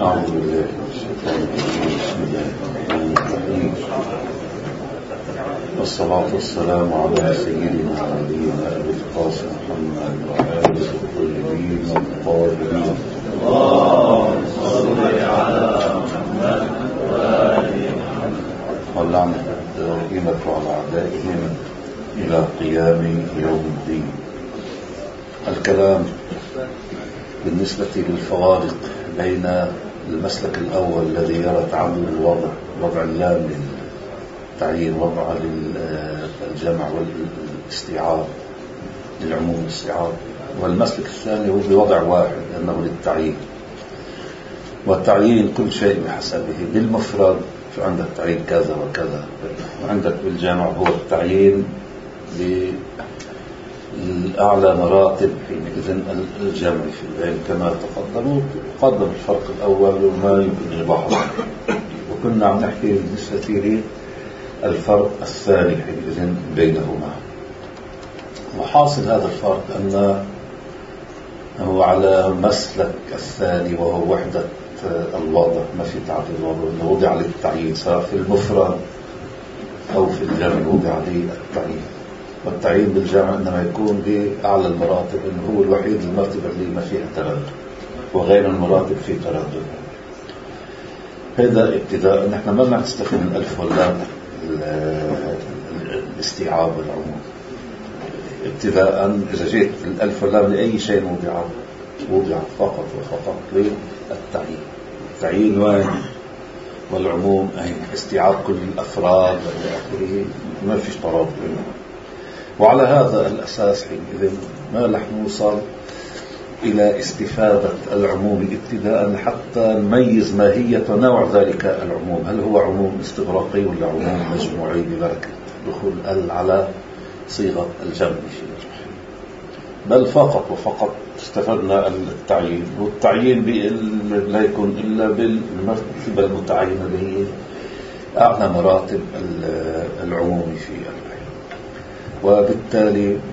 أعوذ بالله من الشيطان الرجيم. بسم الله الرحمن الرحيم. والصلاة والسلام على سيدنا ونبينا أبي القاسم محمد وآله الطيبين الطاهرين. اللهم صل على محمد وآل محمد واللعنة الدائمة على أعدائهم إلى قيام يوم الدين. الكلام بالنسبة للفوارق بين المسلك الأول الذي يرى تعدد الوضع، وضع اللام للتعيين، وضع للجمع والاستيعاب، للعموم والاستيعاب، والمسلك الثاني هو بوضع واحد أنه للتعيين. والتعيين كل شيء بحسبه. بالمفرد فعندك تعيين كذا وكذا، وعندك بالجمع هو التعيين الأعلى مراتب حينئذ الجمع في العلم كما قدم الفرق الأول وما يمكن إيضاحه، وكنا عم نحكي بالنسبة للفرق الثاني حينئذ بينهما. وحاصل هذا الفرق أنه على مسلك الثاني وهو وحدة الوضع، ما في تعدد الوضع، أنه وضع للتعيين سواء في المفرد أو في الجمع وضع للتعيين. والتعيين بالجمع إنما يكون بأعلى المراتب، إنه هو الوحيد المرتبة اللي ما فيها تردد، وغير المراتب في تردد. هذا ابتداء. نحن ما بدنا نستخدم الألف واللام الاستيعاب والعموم. ابتداء إذا جيت الألف واللام لأي شيء وضع فقط وفقط للتعيين. التعيين وين؟ والعموم أي استيعاب كل الأفراد إلى آخره، ما فيش تردد. وعلى هذا الأساس حينئذ ما رح نوصل إلى استفادة العموم ابتداء حتى نميز ماهية ونوع ذلك العموم. هل هو عموم استغراقي ولا عموم مجموعي ببركة دخول على صيغة الجمع في الجمع؟ بل فقط وفقط استفدنا التعيين، والتعيين لا يكون إلا بالمرتبة المتعينة اللي هي أعلى مراتب العموم في العلم. وبالتالي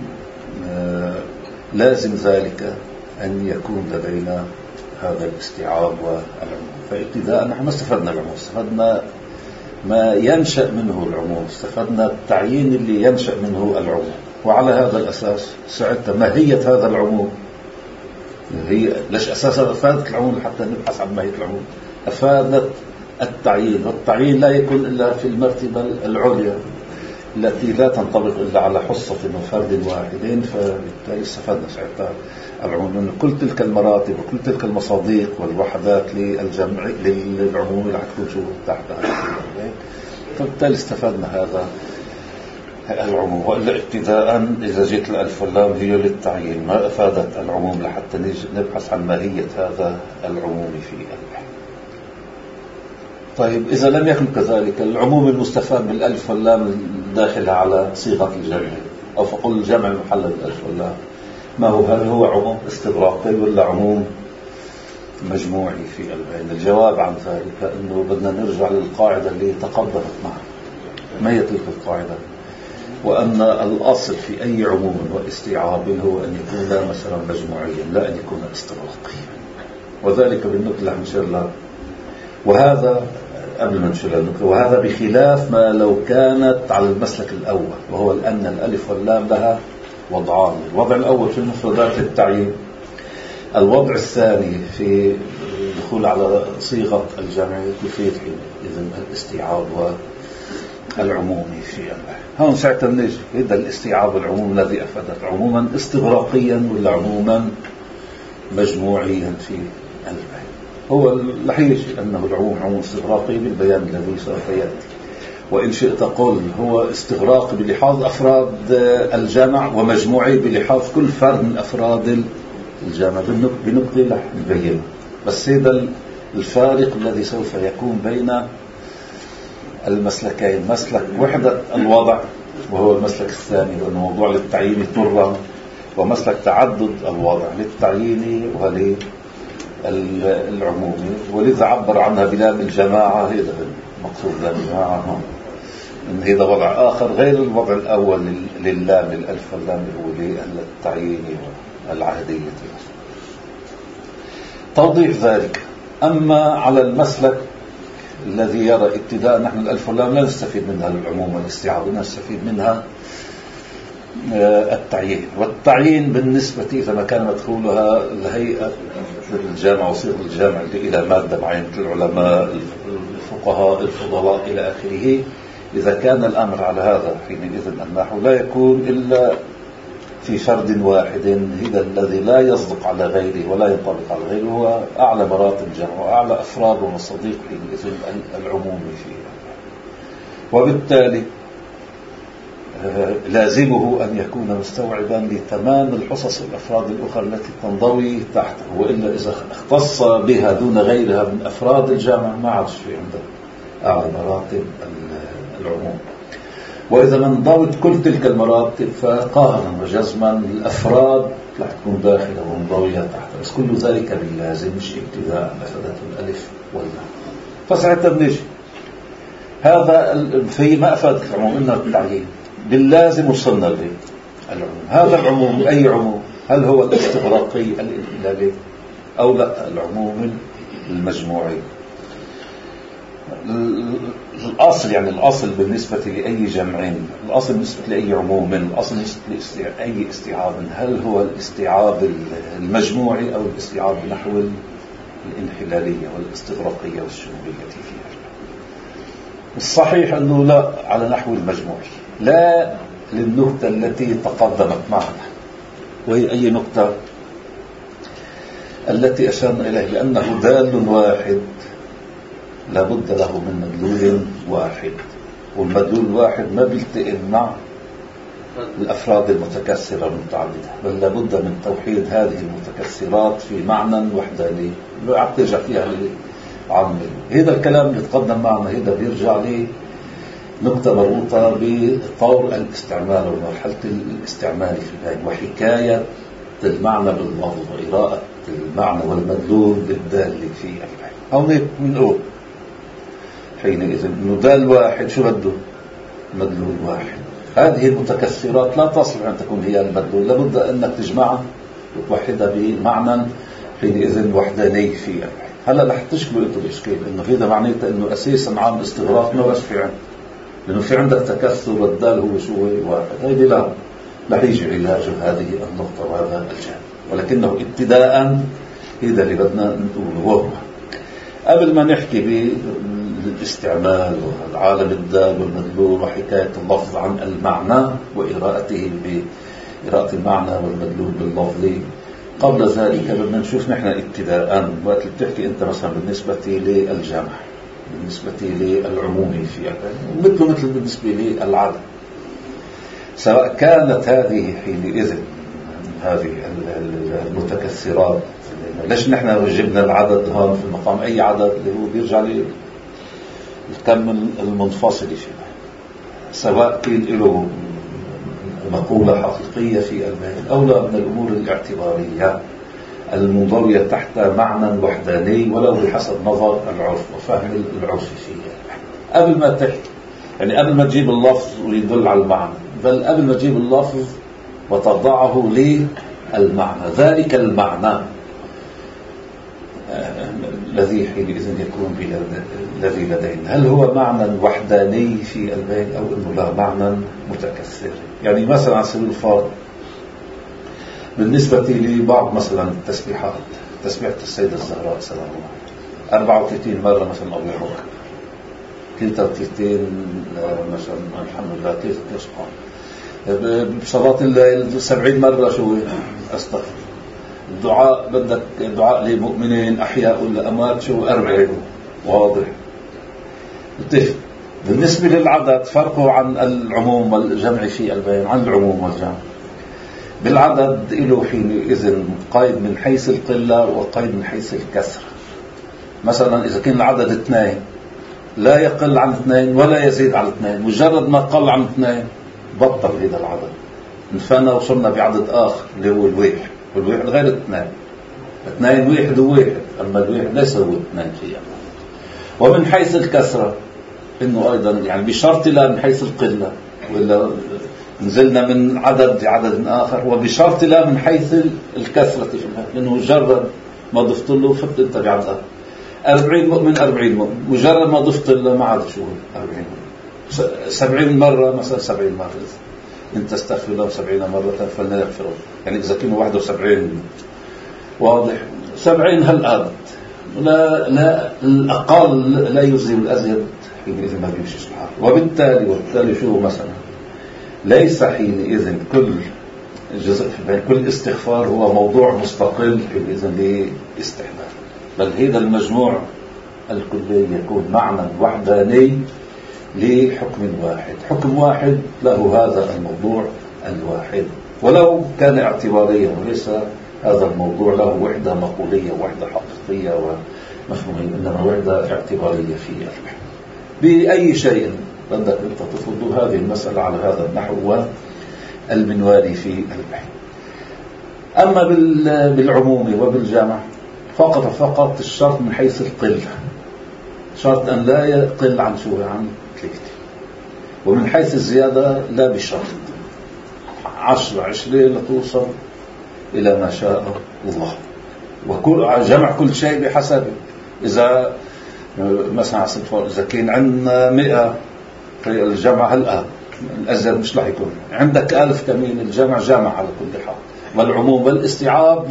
لازم ذلك أن يكون لدينا هذا الاستيعاب والعموم. فابتداء نحن ما استفدنا العموم، استفدنا ما ينشأ منه العموم، استفدنا التعيين اللي ينشأ منه العموم. وعلى هذا الأساس ساعتها ماهية هذا العموم هي ليش أساسا أفادت العموم حتى نبحث عن ماهية العموم؟ أفادت التعيين، والتعيين لا يكون إلا في المرتبة العليا التي لا تنطبق إلا على حصة وفرد واحدين. فبالتالي استفدنا ساعتها العموم من كل تلك المراتب وكل تلك المصاديق والوحدات للجمع للعموم اللي حتكون شو تحت هذا. فبالتالي استفدنا هذا العموم. وإلا ابتداء إذا جيت الألف واللام هي للتعيين ما أفادت العموم لحتى نبحث عن ماهية هذا العموم في البحث. طيب إذا لم يكن كذلك، العموم المستفاد بالألف واللام داخل على صيغة الجمع، أو فقل الجمع محل بالألف واللام، ما هو؟ هل هو عموم استغراقي ولا عموم مجموعي في البين؟ الجواب عن ذلك أنه بدنا نرجع للقاعدة اللي تقدمت معنا. ما هي تلك القاعدة؟ وأن الأصل في أي عموم واستيعاب هو أن يكون مثلا مجموعيا لا أن يكون استغراقيا، وذلك بالنكلة نشير له. وهذا قبل ما نشير النكلة، وهذا بخلاف ما لو كانت على المسلك الأول، وهو أن الألف واللام لها وضعان: الوضع الأول في المفردات للتعيين، الوضع الثاني في الدخول على صيغة الجمع يفيد إذن الاستيعاب والعموم في البحث. هون ساعة نجي إذا الاستيعاب والعموم الذي أفادت عموما استغراقيا ولا عموما مجموعيا في البحث. هو الحقيقي أنه العموم عموم استغراقي بالبيان الذي سوف يأتي. وإن شئت قل هو استغراقي بلحاظ أفراد الجمع، ومجموعي بلحاظ كل فرد من أفراد الجمع. بنقطة لح نبين بس هذا الفارق الذي سوف يكون بين المسلكين: مسلك وحدة الوضع وهو المسلك الثاني لأنه موضوع للتعيين طرا، ومسلك تعدد الوضع للتعيين وللعمومي. ولذا عبر عنها بلام الجماعة. هذا المقصود لام الجماعة هون، إن هذا وضع آخر غير الوضع الأول للام الألف واللام هو للتعيين والعهدية. توضيح ذلك أما على المسلك الذي يرى ابتداء نحن الألف واللام لا نستفيد منها العموم والاستيعاب، نستفيد منها التعيين. والتعيين بالنسبة إذا ما كان مدخولها الهيئة الجامعة وصيغة الجامعة إلى مادة معينة العلماء الفقهاء الفضلاء إلى آخره، إذا كان الأمر على هذا حينئذ النحو لا يكون إلا في فرد واحد، هذا الذي لا يصدق على غيره ولا ينطبق على غيره، هو أعلى مراتب الجمع وأعلى أفراد ومصادق حينئذ العموم فيه. وبالتالي لازمه أن يكون مستوعبا لتمام الحصص والأفراد الأخرى التي تنضوي تحته، وإلا إذا اختص بها دون غيرها من أفراد الجامع ما عادش في عنده أعلى مراتب العموم. وإذا ما انضوت كل تلك المراتب فقاهرا وجزما الأفراد رح تكون داخلة ومنضوية تحتها، بس كل ذلك باللازم مش ابتداء أفادته الألف واللام. فساعتها بنجي هذا في ما أفادت العموم إنه التعيين باللازم وصلنا له العموم. هذا العموم أي عموم؟ هل هو الاستغراقي الإنحلالي أو لا العموم المجموعي؟ الأصل يعني الأصل بالنسبة لأي جمعين، الأصل بالنسبة لأي عموم، الأصل بالنسبة لأي استيعاب، هل هو الاستيعاب المجموعي أو الاستيعاب نحو الانحلالية والاستغراقية والشمولية فيها؟ الصحيح أنه لا، على نحو المجموعي، لا للنقطة التي تقدمت معنا، وهي أي نقطة؟ التي أشرنا إليه، لأنه دال واحد لابد له من مدلول واحد، والمدلول الواحد ما بيلتئم مع الأفراد المتكسرة المتعددة، بل لابد من توحيد هذه المتكسرات في معنى وحداني. لو ترجع فيها لعمل هذا الكلام اللي تقدم معنا، هذا بيرجع لي نقطة مربوطة بطور الاستعمال ومرحلة الاستعمال في البيان وحكاية المعنى باللفظ وإراءة المعنى والمدلول بالدال في البيان. أو نقول حينئذ إنه دال واحد شو بده؟ مدلول واحد. هذه المتكسرات لا تصلح أن تكون هي المدلول، لابد أنك تجمعها وتوحدها بمعنى حينئذ وحداني في البيان. هلا رح تشكلوا انتم الاشكال انه هذا معناته انه اساسا عام استغراق ما بس في عندك، لانه في عندك تكسر والدال هو شو واحد. هيدي لا رح يجي علاج هذه النقطه وهذا الجانب، ولكنه ابتداء هذا اللي بدنا نقوله. وهو قبل ما نحكي بالاستعمال والعالم الدال والمدلول وحكايه اللفظ عن المعنى وإراءته بإراءة المعنى والمدلول باللفظ، قبل ذلك بدنا نشوف نحن ابتداء وقت اللي بتحكي انت مثلا بالنسبة للجمع، بالنسبة للعمومي في مثل بالنسبة للعدد، سواء كانت هذه حينئذ هذه المتكسرات. ليش نحن جبنا العدد هون في المقام؟ أي عدد اللي هو بيرجع للكم المنفصل فيه، سواء كان له مقولة حقيقية في البيان أو لا، من الأمور الاعتبارية المنضوية تحت معنى وحداني ولو بحسب نظر العرف وفهم العرف فيه. قبل ما تحكي يعني قبل ما تجيب اللفظ ويدل على المعنى، بل قبل ما تجيب اللفظ وتضعه للمعنى، ذلك المعنى الذي حينئذ يكون الذي لدينا هل هو معنى وحداني في البيان أو أنه لا معنى متكسر؟ يعني مثلا على سبيل الفرض بالنسبة لبعض مثلا التسبيحات، تسبيحة السيدة الزهراء سلام الله 34 مرة مثلا الله أكبر، 33 مثلا الحمد لله 3 سبحان، بصلاة الليل 70 مرة شو أستغفر، الدعاء بدك دعاء لمؤمنين أحياء ولا أموات شو 40. واضح. بالنسبة للعدد فرقه عن العموم والجمع في البيان عن العموم والجمع. بالعدد له حينئذ قيد من حيث القلة وقيد من حيث الكسر. مثلا إذا كان العدد 2 لا يقل عن 2 ولا يزيد على 2، مجرد ما قل عن 2 بطل هذا العدد، انفانا وصلنا بعدد آخر اللي هو الواحد، والواحد غير 2 واحد وواحد، أما الواحد ليس هو 2 فيها. ومن حيث الكسرة إنه أيضا يعني بشرط لا من حيث القلة، وإلا نزلنا من عدد لعدد آخر، وبشرط لا من حيث الكسرة، لأنه مجرد ما ضفت له فت أنت بعدد. 40 مؤمن 40 مؤمن، مجرد ما ضفت له ما عاد شو 40 مؤمن. 70 مرة مثلا 70 مرة انت استغفر الله 70 مرة فلنا يغفره. يعني إذا كانوا 71 واضح 70 هالآن لا الأقل لا يزيل الأزيد حينئذ ما بيمشي سبحانه. وبالتالي شو مثلا ليس حينئذ كل جزء كل استغفار هو موضوع مستقل حينئذ لاستحباب، بل هذا المجموع الكلي يكون معنى وحداني لحكم واحد، حكم واحد له هذا الموضوع الواحد ولو كان اعتباريا، وليس هذا الموضوع له وحدة مقولية وحدة حقيقية ومفهومية، إنما وحدة اعتبارية في البحث بأي شيء بدك أنت تفضل هذه المسألة على هذا النحو والمنوالي في البحث. أما بالعموم وبالجمع فقط الشرط من حيث القلة، شرط أن لا يقل عن شو عن 3، ومن حيث الزيادة لا بشرط 10 20 لتوصل إلى ما شاء الله. وكل جمع كل شيء بحسب، إذا مثلا إذا كان عندنا 100 في الجمع هلأ الأزيد مش رح يكون عندك 1000 كمين، الجمع جامع على كل حال. والعموم والاستيعاب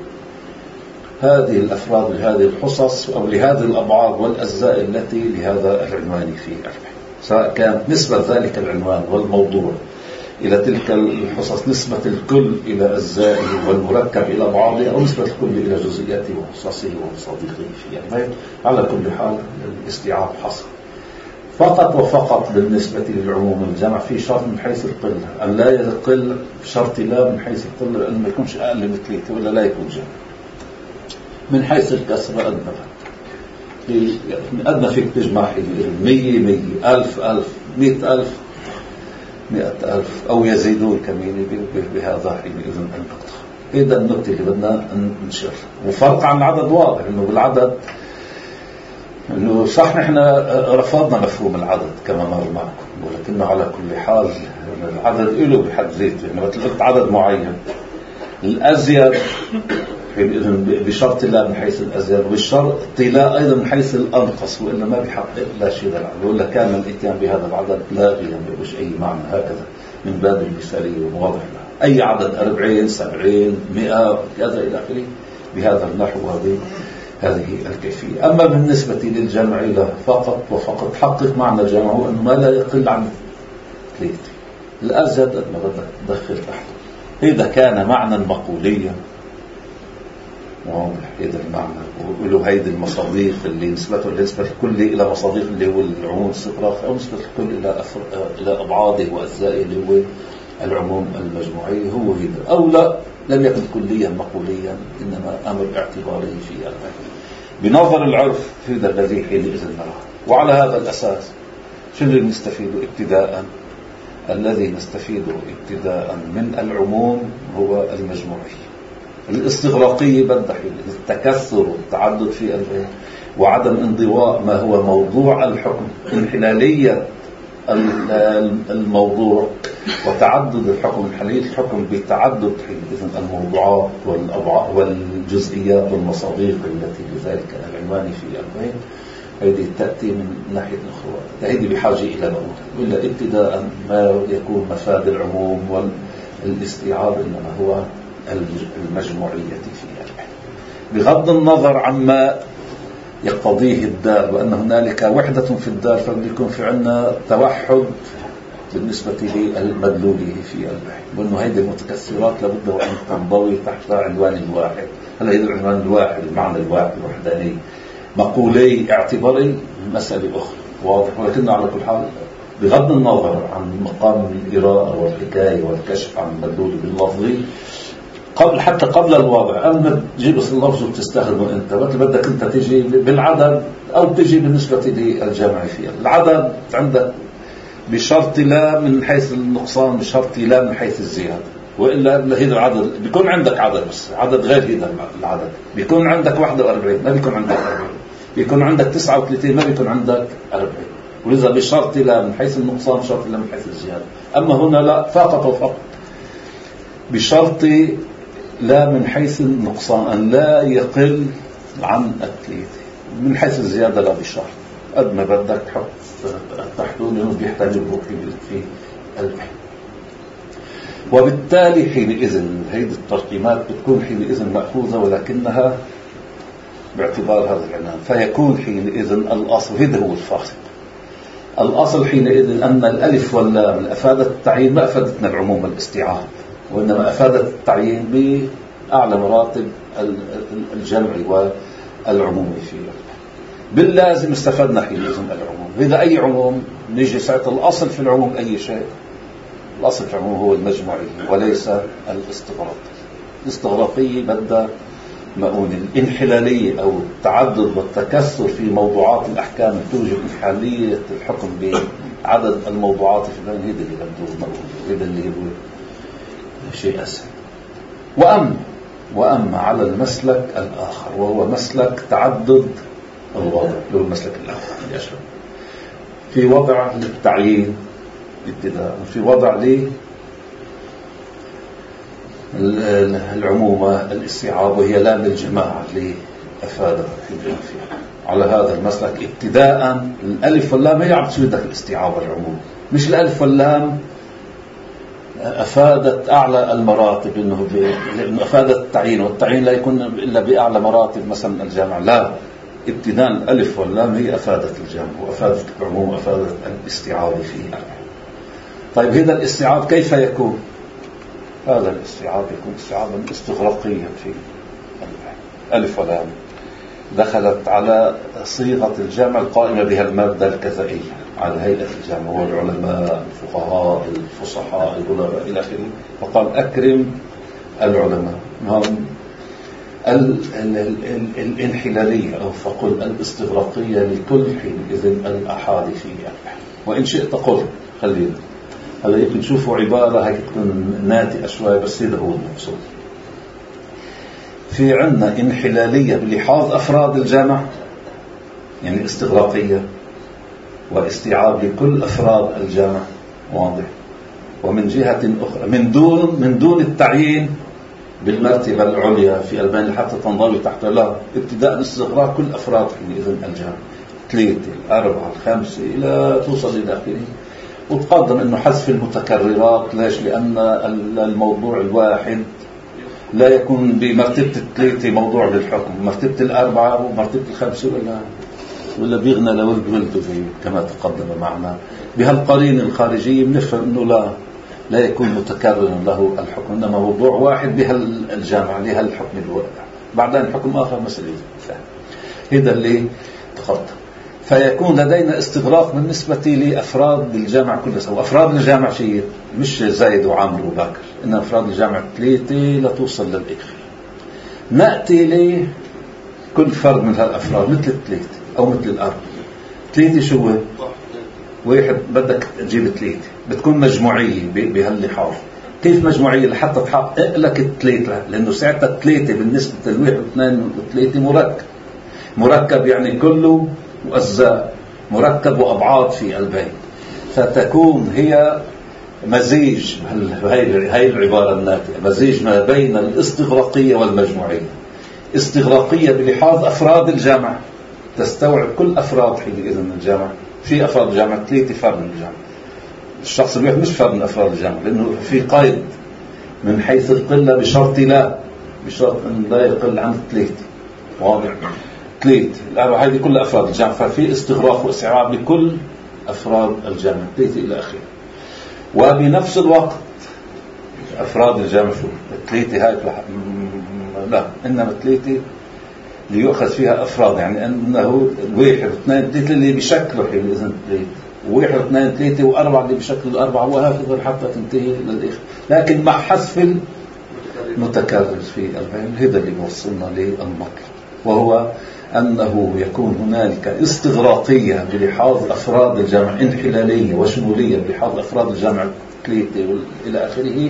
لهذه الأفراد لهذه الحصص أو لهذه الأبعاد والأجزاء التي لهذا العنوان في البحث، سواء كانت نسبة ذلك العنوان والموضوع إلى تلك الحصص نسبة الكل إلى أجزائه والمركب إلى بعضه، أو نسبة الكل إلى جزئياته وحصصه ومصادقه في البيت. على كل حال الاستيعاب حصل. فقط بالنسبة للعموم والجمع في شرط من حيث القلة، أن لا يقل شرط لا من حيث القلة، لأن ما يكونش أقل من 3 ولا لا يكون جمع. من حيث الكسر أدنى فيك تجمع 100 100 1000 1000 100,000 100,000 أو يزيدون كمين بهذا حينئذ النقطة. إذا النقطة اللي بدنا نشر، وفرق عن العدد واضح إنه بالعدد إنه صح نحن رفضنا مفهوم العدد كما مر معكم، ولكنه على كل حال العدد له بحد ذاته، إنه مثل قلت عدد معين الأزيد بشرط لا من حيث الأزيد، وبالشرط لا أيضا من حيث الأنقص، وإلا ما بيحقق لا شيء للعدد، ولا كان الاتيان بهذا العدد لاغيا ما يبقاش أي معنى. هكذا من باب المثالية والواضح له أي عدد 40 70 100 كذا إلى آخره بهذا النحو. هذه الكيفية. أما بالنسبة للجمع له فقط حقق معنى الجمع هو أنه ما لا يقل عن 3، الأزيد ما بدك تدخل تحته. إذا كان معنى مقوليا واضح هذا المعنى، وله هيدي المصاديق اللي نسبته الكل إلى مصاديق اللي هو العموم الاستغراق، أو نسبة الكل إلى أبعاده وأجزائه اللي هو العموم المجموعي، هو هذا. أو لا لم يكن كليا مقوليا، إنما أمر اعتباري في البحث بنظر العرف هذا الذي حينئذ نراه. وعلى هذا الأساس شو اللي نستفيد ابتداء؟ الذي نستفيد ابتداء من العموم هو المجموعي. الاستغراقية بدها التكثر والتعدد في البيت، وعدم انضواء ما هو موضوع الحكم، انحلالية الموضوع وتعدد الحكم، انحلالية الحكم بتعدد الموضوعات والجزئيات والمصاديق التي لذلك العنوان في البيت. هذه تأتي من ناحية أخرى، هذه بحاجة إلى موضوع، وإلا ابتداء ما يكون مفاد العموم والاستيعاب إنما هو المجموعية في البحث، بغض النظر عما يقتضيه الدال، وأن هنالك وحدة في الدال، فبيكون في عنا توحد بالنسبة للمدلوله في البحث، وأنه هذه المتكسرات لابد أن تنضوي تحت عنوان الواحد. هل هذا العنوان الواحد المعنى الواحد الوحداني مقولي اعتباري مسألة أخرى واضح، ولكن على كل حال بغض النظر عن مقام القراءة والحكاية والكشف عن المدلول باللفظي حتى قبل الواضع، أما تجيب اللفظ وتستخدمه أنت مثل بدك أنت تجي بالعدد أو تجي بالنسبة للجمع فيها. العدد عندك بشرط لا من حيث النقصان، بشرط لا من حيث الزيادة، وإلا هذا العدد بيكون عندك عدد بس عدد غير هذا العدد، بيكون عندك 41 ما بيكون عندك 40، بيكون عندك 39 ما بيكون عندك 40، ولذا بشرط لا من حيث النقصان بشرط لا من حيث الزيادة. أما هنا لا فقط بشرط لا من حيث النقصان أن لا يقل عن 3، من حيث الزيادة لا بشرط، قد ما بدك تحط تحته لأنه بيحتاجوا في البحث. وبالتالي حينئذ هذه الترقيمات بتكون حينئذ مأخوذة ولكنها باعتبار هذا العنوان، فيكون حينئذ الأصل، هذا هو الفارق. الأصل حينئذ أن الألف واللام أفادت التعيين، ما أفادتنا العموم والاستيعاب، وإنما أفادت التعيين بأعلى مراتب الجمع والعموم فيه. باللازم استفدنا حينئذ العموم. إذا أي عموم نيجي ساعة الأصل في العموم أي شيء، الأصل في العموم هو المجموعي وليس الاستغراقي. الاستغراقي بدأ مؤون الانحلالية أو التعدد والتكثر في موضوعات الأحكام توجب انحلالية الحكم بعدد الموضوعات في البين، هذا اللي بدأ مؤون، هذا اللي هو شيء أسهل. وأما على المسلك الآخر وهو مسلك تعدد الوضع، هو المسلك الآخر اللي أشرب في وضع للتعيين ابتداء، وفي وضع العمومة الاستيعاب، وهي لام الجماعة اللي أفادها في الجمع فيها. على هذا المسلك ابتداء الألف واللام هي عم تفيدك الاستيعاب والعموم، مش الألف واللام أفادت أعلى المراتب، لأنه أفادت التعيين، والتعيين لا يكون إلا بأعلى مراتب مثلا الجمع، لا، ابتداء الألف واللام هي أفادت الجمع وأفادت العموم وأفادت الاستيعاب فيه. طيب هذا الاستيعاب كيف يكون؟ هذا الاستيعاب يكون استيعابا استغراقيا في ألف ولام دخلت على صيغة الجمع القائمة بها المادة الكذائية على هيئة الجمع، هو العلماء الفقهاء الفصحاء العلماء إلى آخره. فقال أكرم العلماء، هم الانحلالية أو فقل الاستغراقية لكل حين إذن الأحادي فيها. وإن شئت قل خلينا هلا يمكن نشوفوا عبارة هيك تكون ناتئة شوية، بس هذا هو المقصود. في عنا انحلالية بلحاظ أفراد الجمع، يعني استغراقية واستيعاب لكل أفراد الجمع، واضح. ومن جهة أخرى من دون التعيين بالمرتبة العليا في البين حتى تنضوي تحت لا ابتداء استغراق كل أفراد إذن الجمع، 3 4 5 إلى توصل إلى آخره. وتقدم أنه حذف المتكررات، ليش؟ لأن الموضوع الواحد لا يكون بمرتبة 3 موضوع للحكم، مرتبة 4 ومرتبة 5 ولا بيغنى لولد ولده كما تقدم معنا. بهالقرين الخارجية بنفهم أنه لا يكون متكرر له الحكم، إنما موضوع واحد بهالجامعة لهالحكم الواحد، بعدين حكم آخر مسألة. هذا اللي تقدم. فيكون لدينا استغراق بالنسبة لأفراد الجامع كلها سوا. أفراد الجامع شيء مش زايد وعامر وباكر، إن أفراد الجامع 3 لتوصل للإخفاء. نأتي لكل فرد من هالأفراد مثل 3 أو مثل 4. 3 شو هو؟ واحد بدك تجيب 3 بتكون مجموعية بهاللحاظ. كيف مجموعية؟ لحتى تحقق لك 3، لأنه ساعتها 3 بالنسبة للواحد واثنين وثلاثة مركب يعني كله وأجزاء، مركب وأبعاد في البين، فتكون هي مزيج. هاي العبارة الناتئة مزيج ما بين الاستغراقية والمجموعية. استغراقية بلحاظ أفراد الجامع، تستوعب كل أفراد حينئذ من الجامع. في أفراد الجامع 3 فرد من الجامع، الشخص الواحد مش فرد من أفراد الجامع، لأنه في قيد من حيث القلة بشرط أن لا يقل عن 3. واضح؟ 3 الأربعة هذه كل أفراد الجامع، ففي استغراق واستيعاب لكل أفراد الجامع 3 إلى آخره. وبنفس الوقت أفراد الجامع شو 3 هاي لا، إنما 3 ليؤخذ فيها أفراد، يعني أنه 1 2 3 اللي بشكله حينئذ 3، و1 2 3 و4 اللي بشكل 4، وهكذا حتى تنتهي للإخر، لكن مع حذف المتكرر في البين. هذا اللي وصلنا للمطلب، وهو أنه يكون هنالك استغراقية بلحاظ أفراد الجمع، انحلالية وشمولية بلحاظ أفراد الجمع 3 إلى آخره،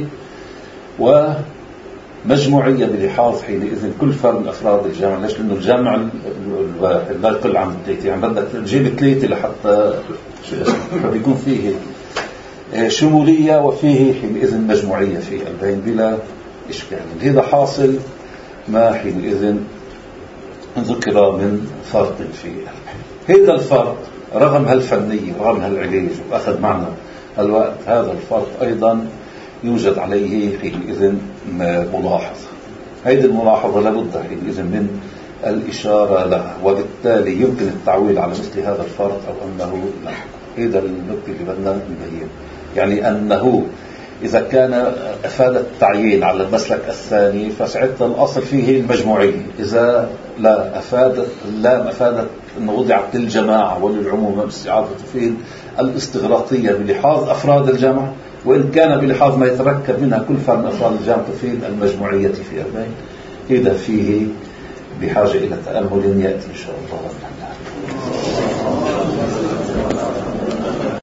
ومجموعية بلحاظ حينئذ كل فرد من أفراد الجمع. ليش؟ لأنه الجمع الواحد لا يقل عن 3، يعني بدك تجيب 3 لحتى فبيكون فيه شمولية وفيه حينئذ مجموعية في البين بلا إشكال. هذا حاصل ما حينئذ ذكر من فرط في هذا الفرط رغم هالفنية رغم هالعلاج وأخذ معنا الوقت. هذا الفرط أيضا يوجد عليه حينئذ ملاحظة. هذه الملاحظة لابد حينئذ من الإشارة لها، وبالتالي يمكن التعويل على مثل هذا الفرط أو أنه لا. هذا النقطة اللي بدنا نبين، يعني أنه إذا كان أفاد التعيين على المسلك الثاني فساعتها الأصل فيه المجموعية. إذا لا أفادت أنه وضعت للجماعة وللعموم باستعاضة تفيد الاستغراقية بلحاظ أفراد الجامعة، وإن كان بلحاظ ما يتركب منها كل فرد من أفراد الجامعة تفيد المجموعية في أربعين. إذا فيه بحاجة إلى تأمل يأتي إن شاء الله.